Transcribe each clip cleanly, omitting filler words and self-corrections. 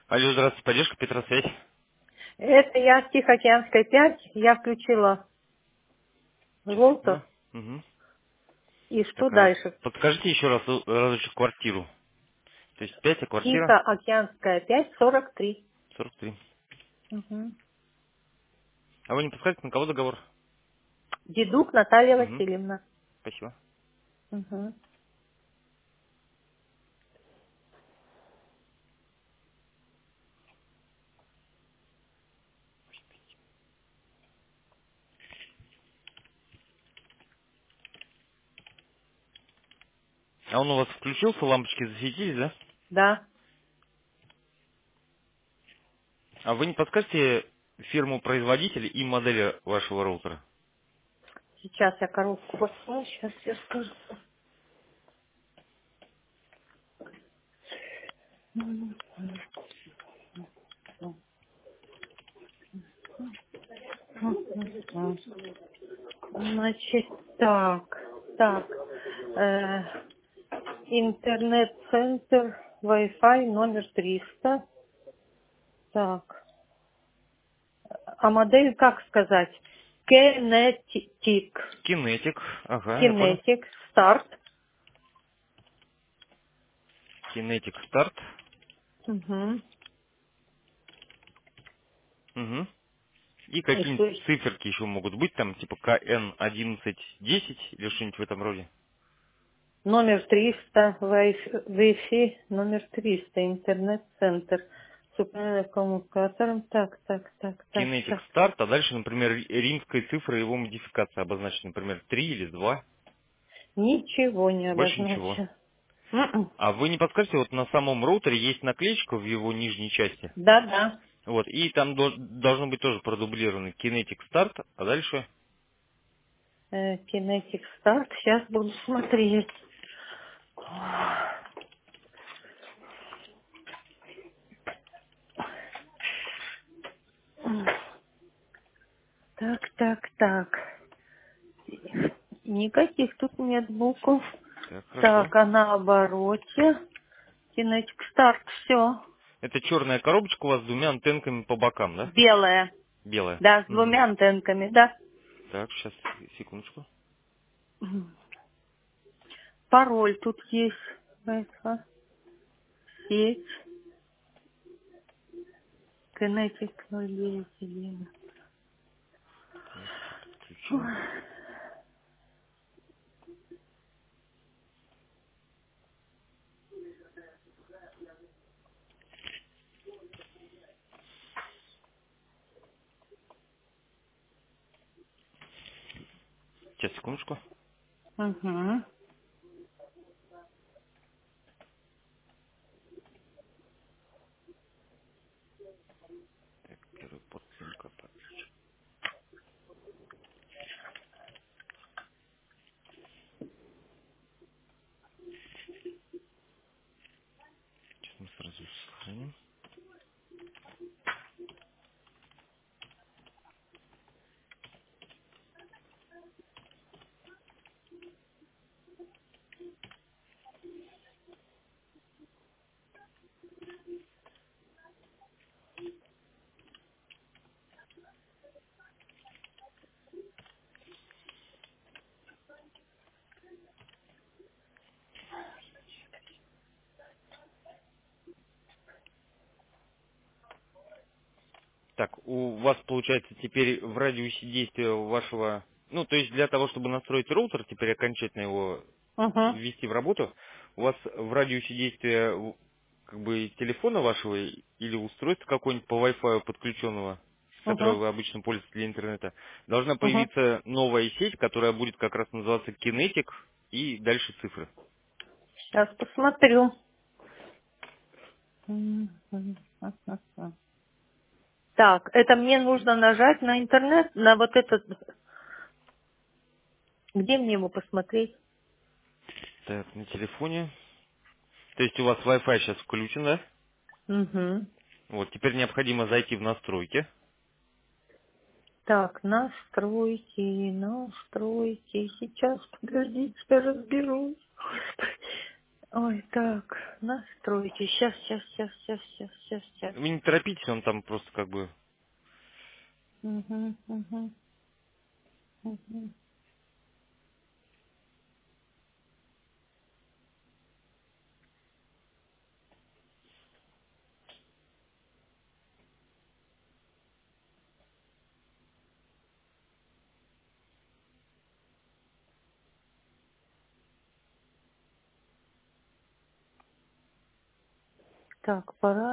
Алло, здравствуйте, поддержка Петросвязь. Это я с Тихоокеанской 5. Я включила Сейчас, роутер. секунду. Угу. И что Так, а дальше? подскажите еще раз разочек квартиру. То есть 5, а квартира Тихоокеанская 5, 43. 43. Угу. А вы не подскажете, на кого договор? Дедук Наталья Угу. Васильевна. Спасибо. Угу. А он у вас включился, лампочки засветились, да? Да. А вы не подскажете фирму-производителя и модель вашего роутера? Сейчас я коробку возьму. Сейчас я скажу. Мгм. Значит, так. Э, Интернет-центр Wi-Fi номер 300. Так. А модель, как сказать? Kinetic. Кинетик. Ага, я понял. Kinetic. Старт. Кинетик старт. Угу. Угу. И И что какие-нибудь еще? циферки еще могут быть, там типа КН1110 или что-нибудь в этом роде. Номер 300. Wi-Fi номер 300. Интернет-центр. С управлением коммуникатором. Кинетик Так. старт, а дальше, например, римской цифры его модификация обозначена, например, 3 или 2, Ничего не больше ничего. обозначено. М-м. А вы не подскажете, вот на самом роутере есть наклеечка в его нижней части, Да. вот, и там должно быть тоже продублировано Kinetic Start, а дальше, Kinetic старт. Сейчас буду смотреть. Так. Никаких тут нет букв. так, хорошо. Так, а на обороте. Кинетик старт, все. Это черная коробочка у вас с двумя антенками по бокам, да? Белая. Белая. Да, с Мгм. двумя антенками, да. Так, сейчас, секундочку. Пароль тут есть. Wi-Fi, сеть. Кинетик 091. Кинетик я подключил. Ой. Сейчас, секундочку. Угу. Так, первый порт симка. Сейчас мы сразу сохраним. Так, у вас получается теперь в радиусе действия вашего, ну, то есть для того, чтобы настроить роутер, теперь окончательно его Угу. ввести в работу, у вас в радиусе действия как бы телефона вашего или устройства какого-нибудь по Wi-Fi подключенного, с которого Угу. вы обычно пользуетесь для интернета, должна Угу. появиться новая сеть, которая будет как раз называться Kinetic и дальше цифры. Сейчас посмотрю. Так, это мне нужно нажать на интернет, на вот этот. Где мне его посмотреть? Так, на телефоне. То есть у вас Wi-Fi сейчас включен, да? Угу. Вот, теперь необходимо зайти в настройки. Так, настройки. Сейчас, подождите, я разберусь. Ой, так, настройки. Сейчас. Вы не торопитесь, он там просто как бы... Угу, угу, угу. Так,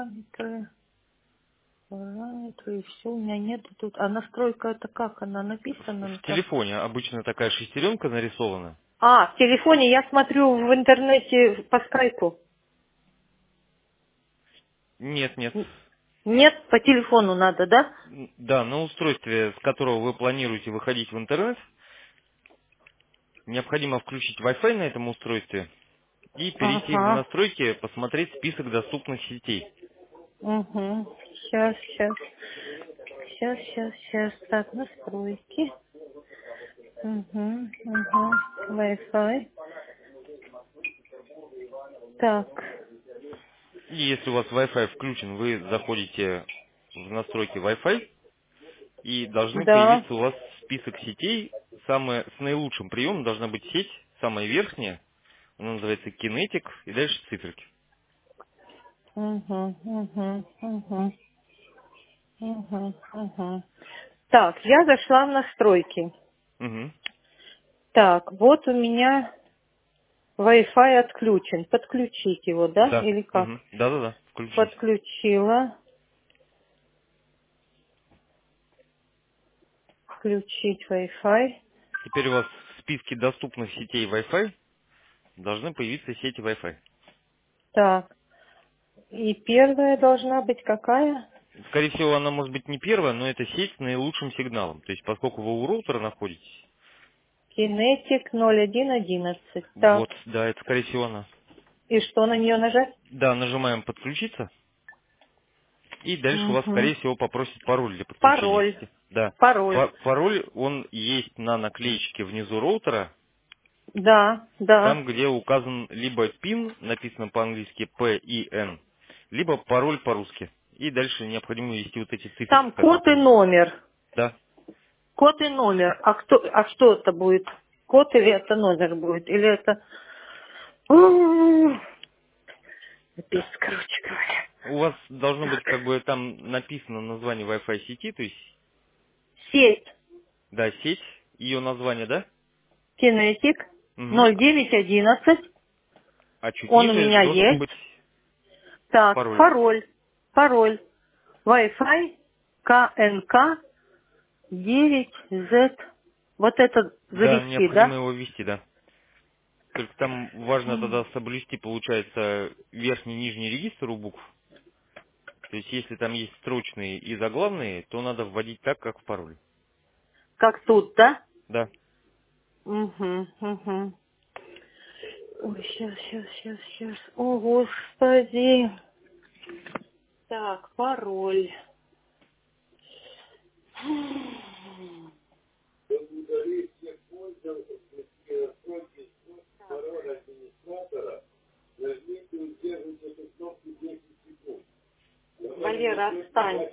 параметры, и все, у меня нету тут. А настройка это как? Она написана В там? телефоне обычно такая шестеренка нарисована. А, в телефоне я смотрю в интернете по скайпу. Нет, нет. Нет, по телефону надо, да? Да, на устройстве, с которого вы планируете выходить в интернет, необходимо включить Wi-Fi на этом устройстве и перейти в Ага. настройки, посмотреть список доступных сетей. Угу. Сейчас. Так, настройки. Угу. Wi-Fi. Так. И если у вас Wi-Fi включен, вы заходите в настройки Wi-Fi и должны Да. появиться у вас список сетей. Самая, с наилучшим приемом должна быть сеть, самая верхняя, она называется Kinetic, и дальше циферки. Угу. Так, я зашла в настройки. Угу. Так, вот у меня Wi-Fi отключен. Подключить его, да? Да. Или как? Угу. Да-да-да, включить. Подключила. Включить Wi-Fi. Теперь у вас в списке доступных сетей Wi-Fi должны появиться сети Wi-Fi. Так. И первая должна быть какая? Скорее всего, она может быть не первая, но это сеть с наилучшим сигналом. То есть, поскольку вы у роутера находитесь, Kinetic 0111. вот, Так. да, это скорее всего она. И что на нее нажать? Да, нажимаем «Подключиться», и дальше у вас, Угу. скорее всего, попросит пароль для подключения Пароль. сети. Да. Пароль. Пароль, он есть на наклеечке внизу роутера, Да. там, где указан либо PIN, написано по-английски PIN, либо пароль по-русски. И дальше необходимо ввести вот эти циферки, Там которые код и там. номер. Да. Код и номер. А что это будет? Код или это номер будет? Или это... Капец, короче говоря. У вас должно быть, Так. как бы, там написано название Wi-Fi сети, то есть, Сеть да, сеть, ее название, да? Kinetic Угу. 0911. А чуть Он у ниже меня должен есть. быть Так, пароль. пароль. Wi-Fi КНК 9Z. Вот это Да, завести, необходимо да? его ввести, да. Только там важно тогда соблюсти, получается, верхний и нижний регистр у букв. То есть, если там есть строчные и заглавные, то надо вводить так, как в пароле. Как тут, да? Да. Угу. Ой, сейчас. О, Господи. Так, пароль. Валера, отстань.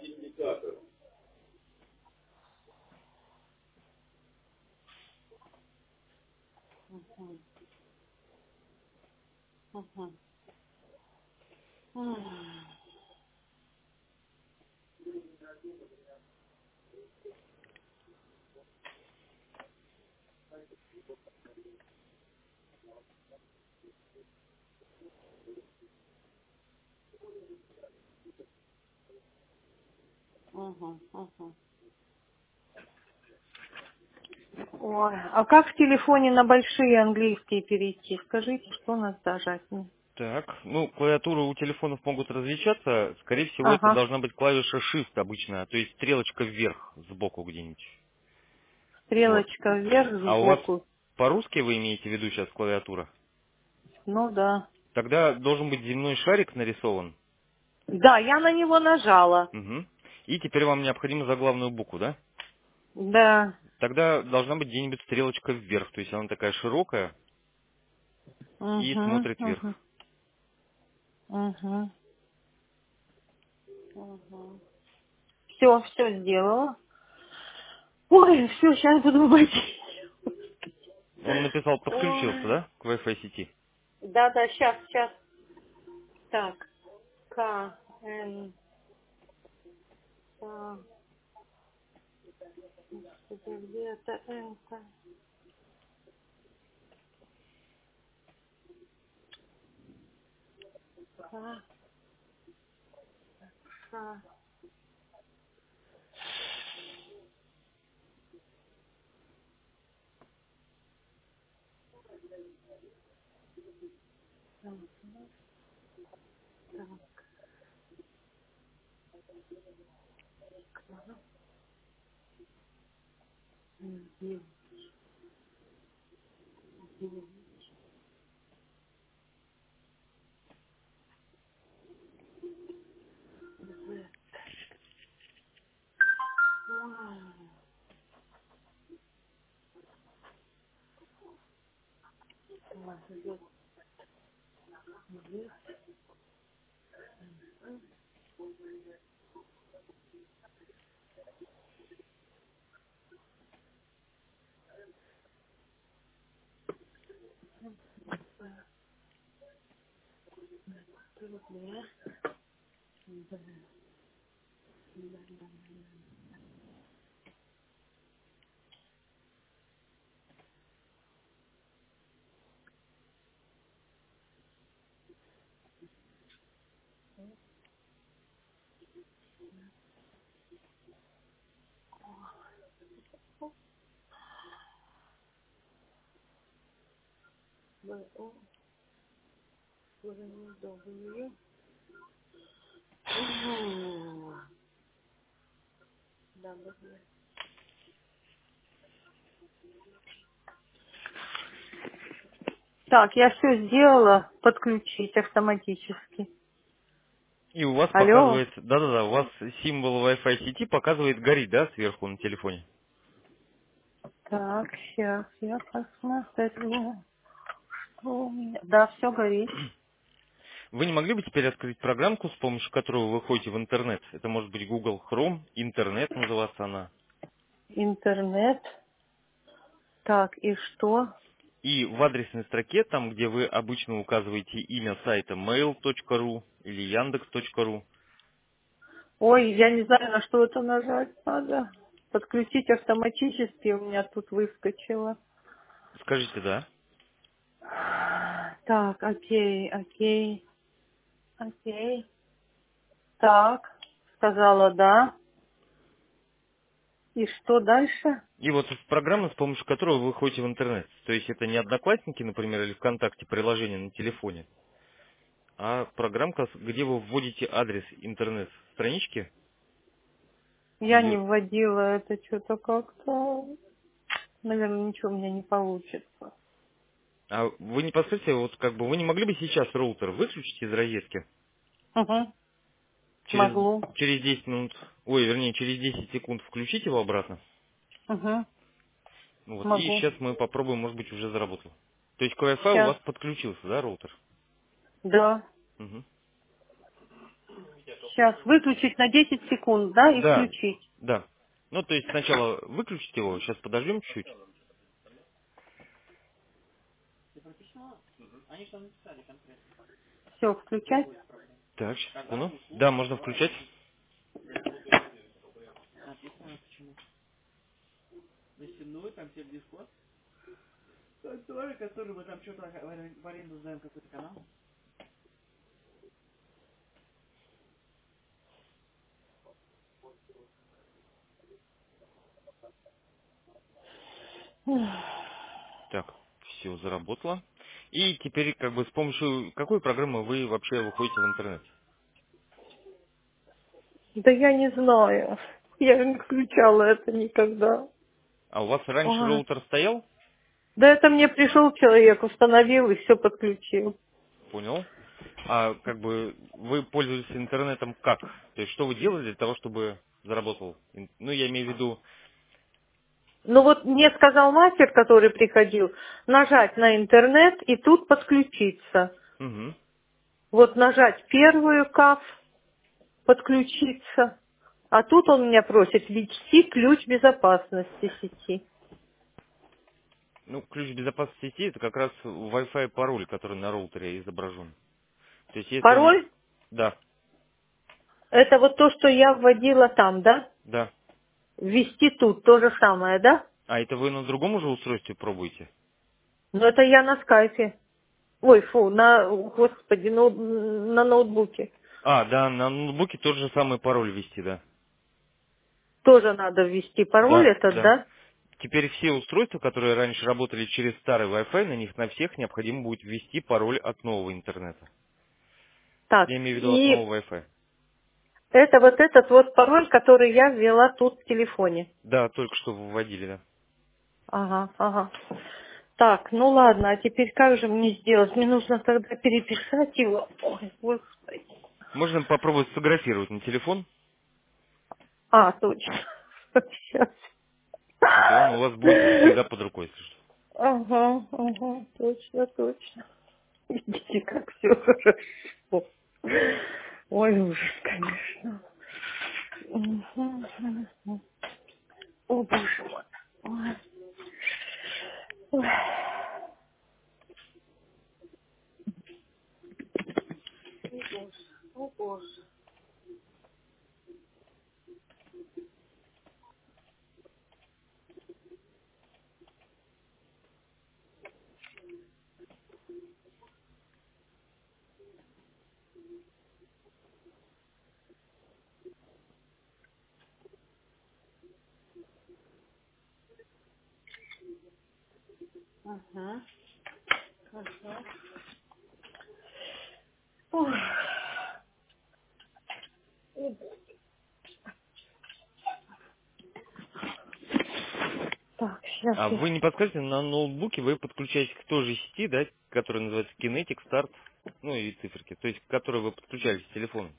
Угу. Ой, а как в телефоне на большие английские перейти? Скажите, что надо зажать мне? Так, ну, клавиатуры у телефонов могут различаться. Скорее всего, это Ага. должна быть клавиша Shift обычно, то есть стрелочка вверх, сбоку где-нибудь. Вот. Стрелочка вверх А у вас сбоку. по-русски вы имеете в виду сейчас клавиатура? Ну да. Тогда должен быть земной шарик нарисован. Да, я на него нажала. Мгм. И теперь вам необходимо заглавную букву, да? Да. Тогда должна быть где-нибудь стрелочка вверх, то есть она такая широкая и смотрит Угу. вверх. Угу. Угу. Все сделала. Ой, все, сейчас буду вводить. Он написал, подключился, Ой. да, к Wi-Fi сети? Да, сейчас. Так. К, Н, А, где это, это? К, Ш, Б, О, W. W. Так, я все сделала. Подключить автоматически. И у вас Алло. показывает, да-да-да, у вас символ Wi-Fi сети показывает, горит, да, сверху на телефоне? Так, сейчас я посмотрю, что у меня. Да, все горит. Вы не могли бы теперь открыть программку, с помощью которой вы выходите в интернет? Это может быть Google Chrome, интернет называться она. Интернет. Так, и что? И в адресной строке, там, где вы обычно указываете имя сайта mail.ru или yandex.ru, Ой, я не знаю, на что это нажать надо. Подключить автоматически у меня тут выскочило. скажите «да». Так, окей. Так, сказала да. И что дальше? И вот программа, с помощью которой вы выходите в интернет. То есть это не Одноклассники, например, или ВКонтакте, приложение на телефоне, а программка, где вы вводите адрес интернет-странички, Я не ее... вводила это что-то как-то. Наверное, ничего у меня не получится. А вы не подскажите, вот как бы вы не могли бы сейчас роутер выключить из розетки? Угу. Через, Могу. через 10 минут, ой, вернее, через 10 секунд включить его обратно. Угу. Ну вот, и Могу. сейчас мы попробуем, может быть, уже заработал. То есть к Wi-Fi у Сейчас. вас подключился, да, роутер? Да. Мгм. Сейчас. Выключить на 10 секунд, да, и Да, включить. да. Ну, то есть сначала выключить его, сейчас подождем чуть-чуть. Все, включать. Так, сейчас, секунду. Да, можно включать. Так, все, заработало. И теперь, как бы, с помощью какой программы вы вообще выходите в интернет? Да я не знаю. Я не включала это никогда. А у вас раньше Ой. роутер стоял? Да это мне пришел человек, установил и все подключил. Понял. А как бы вы пользовались интернетом как? То есть что вы делали для того, чтобы заработал? Ну, я имею в виду, Ну вот мне сказал мастер, который приходил, нажать на интернет и тут подключиться. мгм. Вот нажать первую КАФ, подключиться. А тут он меня просит ввести ключ безопасности сети. Ну, ключ безопасности сети это как раз Wi-Fi пароль, который на роутере изображен. То есть если он... Пароль? Да, Это вот то, что я вводила там, да? да. Ввести тут то же самое, да? А это вы на другом уже устройстве пробуете? Но это я на скайпе. Ой, фу, господи, на ноутбуке. А, да, на ноутбуке тот же самый пароль ввести, да. Тоже надо ввести пароль Да, этот, да. да? Теперь все устройства, которые раньше работали через старый Wi-Fi, на них на всех необходимо будет ввести пароль от нового интернета. Так, Я имею в виду от и нового Wi-Fi. это вот этот вот пароль, который я ввела тут в телефоне. Да, только что вы вводили, да. Ага, ага. Так, ну ладно, а теперь как же мне сделать? Мне нужно тогда переписать его. Ой, господи. Можно попробовать сфотографировать на телефон, А, точно. Сейчас. вот, и он у вас будет всегда под рукой, если что. Ага, ага, точно, точно. Видите, как все хорошо. Ой, ужас, конечно. Мгм, мгм. О, боже мой. Ой. Ой. О, боже. Ага. Ой. Так, сейчас А я... вы не подскажете, на ноутбуке вы подключаетесь к той же сети, да, которая называется Kinetic Start, ну и циферки, то есть к которой вы подключались с телефоном.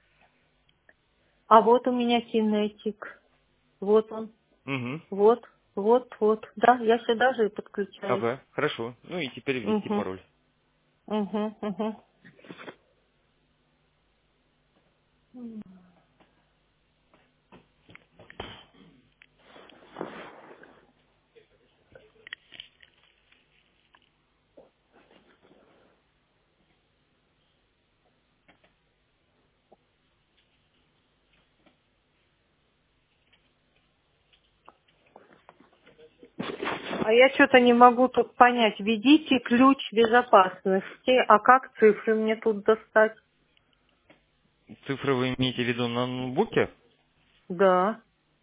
А вот у меня кинетик. Вот он. Угу. Вот, вот, вот. Да, я сюда же и подключаюсь. Ага, хорошо. Ну и теперь ввести Угу, пароль. угу, угу. А я что-то не могу тут понять. Введите ключ безопасности. А как цифры мне тут достать? Цифры вы имеете в виду на ноутбуке? Да.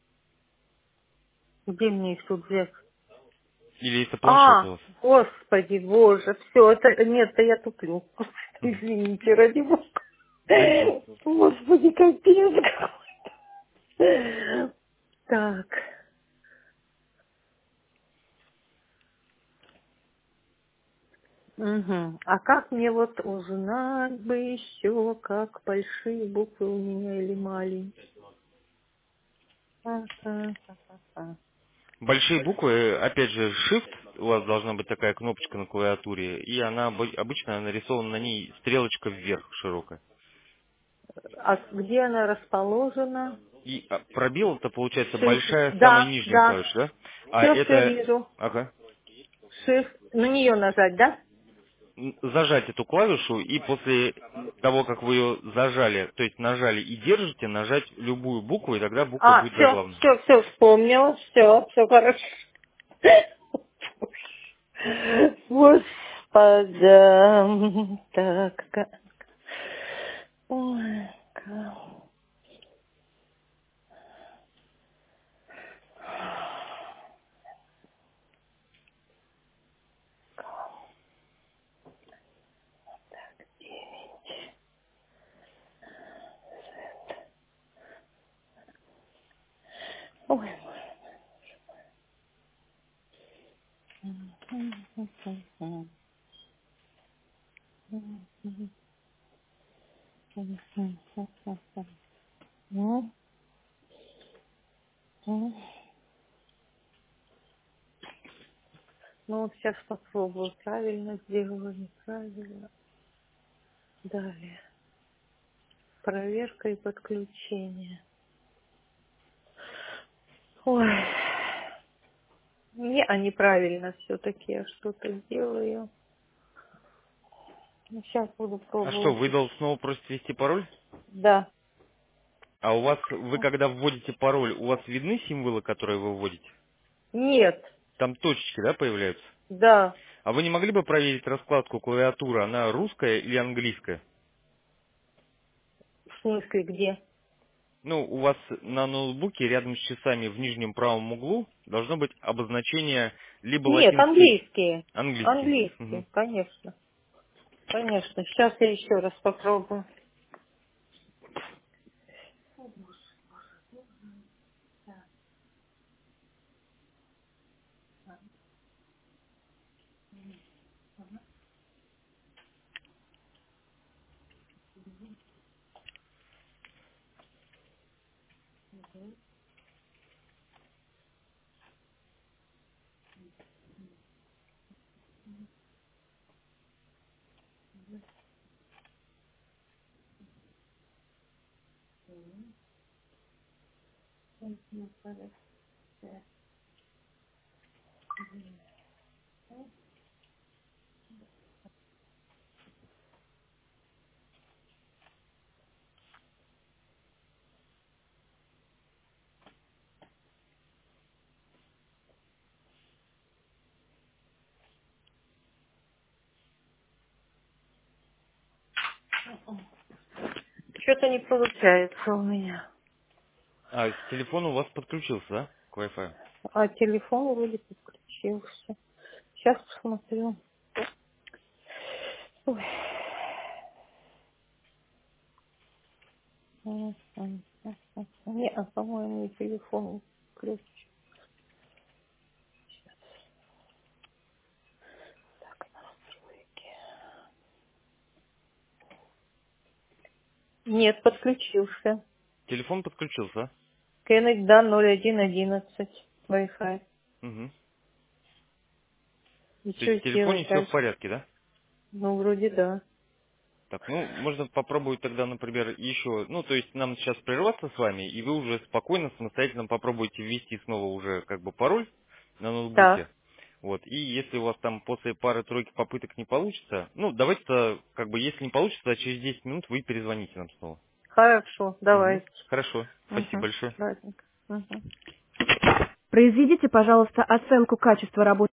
Где мне их тут взять? Или это планшет у А, вас? господи, боже, все, это, нет, это я туплю. Мгм. Извините, ради бога. Ничего. Господи, капец какой. Так. Угу. А как мне вот узнать бы еще, как большие буквы у меня или маленькие? Ха-ха-ха-ха. Большие буквы, опять же, Shift, у вас должна быть такая кнопочка на клавиатуре, и она обычно нарисована на ней стрелочка вверх широкая. А где она расположена? И пробел это получается Shift. большая, самая Да, нижняя да. клавиша, да? А Все это, вижу. ага, Shift. На нее нажать, да? зажать эту клавишу, и после того, как вы ее зажали, то есть нажали и держите, нажать любую букву, и тогда буква А, будет все, заглавной. все, все, вспомнила, все хорошо. Господа. Так, ой, ой. Ну, вот сейчас попробую, правильно сделала, неправильно. Далее. Проверка и подключение. Ой. Не, а неправильно все-таки я что-то делаю. Ну, сейчас буду А что, пробовать. вы снова просите ввести пароль? Да. А у вас, вы когда вводите пароль, у вас видны символы, которые вы вводите? Нет. Там точечки, да, появляются? Да. А вы не могли бы проверить раскладку клавиатуры, она русская или английская? В смысле, где? Ну, у вас на ноутбуке рядом с часами в нижнем правом углу должно быть обозначение либо Нет, латинский, английские. английский. Английские, Мгм. конечно. Конечно. Сейчас я еще раз попробую. Что-то не получается у меня. А телефон у вас подключился, да, к Wi-Fi? А телефон вроде подключился. Сейчас посмотрю. Ой. Не, по-моему, телефон ключ. Так, настройки. Нет, подключился. Телефон подключился, да? Кеннет, да, 0111. Wi-Fi. Мгм. И То есть что в телефоне сделать все в дальше? порядке, да? Ну, вроде да. Так, ну, можно попробовать тогда, например, еще, ну, то есть нам сейчас прерваться с вами, и вы уже спокойно, самостоятельно попробуйте ввести снова уже как бы пароль на ноутбуке. Так, Вот, и если у вас там после пары-тройки попыток не получится, ну, давайте, как бы, если не получится, через 10 минут вы перезвоните нам снова. хорошо, Мгм. давайте. Хорошо, спасибо Угу, большое. ладненько. Угу. Произведите, пожалуйста, оценку качества работы